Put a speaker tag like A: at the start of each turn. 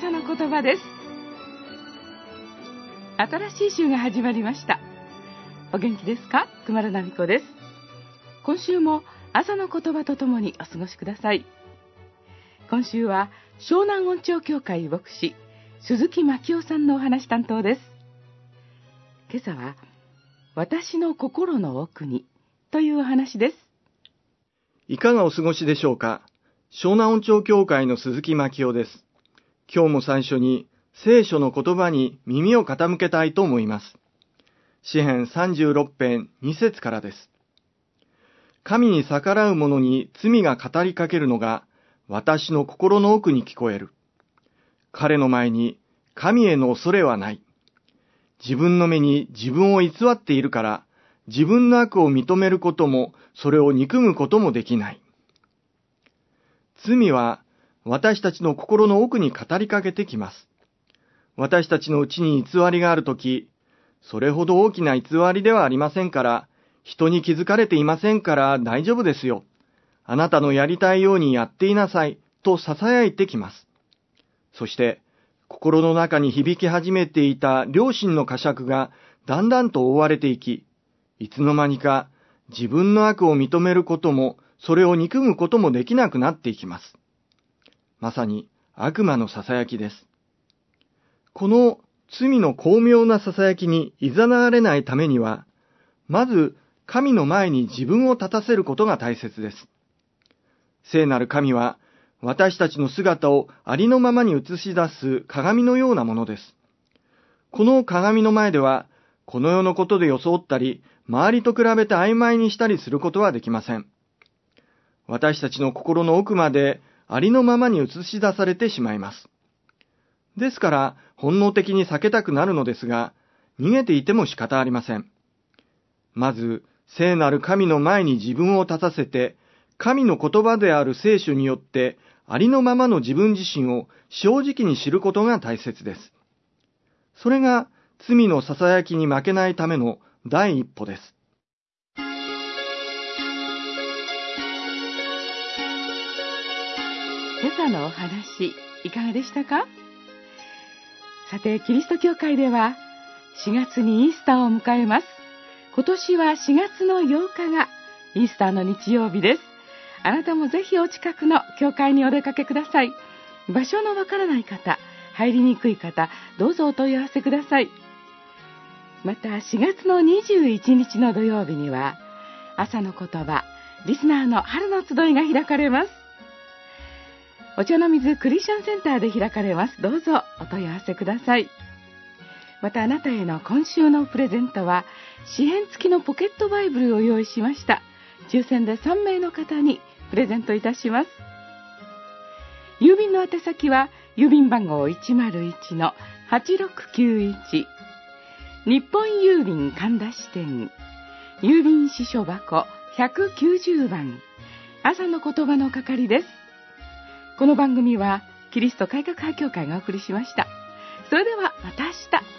A: 朝の言葉です。新しい週が始まりました。お元気ですか？くまるなみこです。今週も朝の言葉とともにお過ごしください。今週は湘南音調協会牧師鈴木真夫さんのお話担当です。今朝は私の心の奥にというお話です。
B: いかがお過ごしでしょうか。湘南音調協会の鈴木真夫です。今日も最初に聖書の言葉に耳を傾けたいと思います。詩編36編2節からです。神に逆らう者に罪が語りかけるのが私の心の奥に聞こえる。彼の前に神への恐れはない。自分の目に自分を偽っているから、自分の悪を認めることも、それを憎むこともできない。罪は私たちの心の奥に語りかけてきます。私たちのうちに偽りがあるとき、それほど大きな偽りではありませんから、人に気づかれていませんから大丈夫ですよ。あなたのやりたいようにやっていなさいと囁いてきます。そして、心の中に響き始めていた良心の呵責がだんだんと覆われていき、いつの間にか自分の悪を認めることも、それを憎むこともできなくなっていきます。まさに悪魔の囁きです。この罪の巧妙な囁きに誘われないためには、まず神の前に自分を立たせることが大切です。聖なる神は、私たちの姿をありのままに映し出す鏡のようなものです。この鏡の前では、この世のことで装ったり、周りと比べて曖昧にしたりすることはできません。私たちの心の奥までありのままに映し出されてしまいます。ですから、本能的に避けたくなるのですが、逃げていても仕方ありません。まず、聖なる神の前に自分を立たせて、神の言葉である聖書によって、ありのままの自分自身を正直に知ることが大切です。それが罪の囁きに負けないための第一歩です。
A: 今朝のお話、いかがでしたか？さて、キリスト教会では4月にイースターを迎えます。今年は4月の8日がイースターの日曜日です。あなたもぜひお近くの教会にお出かけください。場所のわからない方、入りにくい方、どうぞお問い合わせください。また4月の21日の土曜日には、朝の言葉、リスナーの春の集いが開かれます。お茶の水クリスチャンセンターで開かれます。どうぞお問い合わせください。またあなたへの今週のプレゼントは、詩編付きのポケットバイブルを用意しました。抽選で3名の方にプレゼントいたします。郵便の宛先は郵便番号 101-8691 日本郵便神田支店郵便支所箱190番朝の言葉の係です。この番組はキリスト改革派協会がお送りしました。それではまた明日。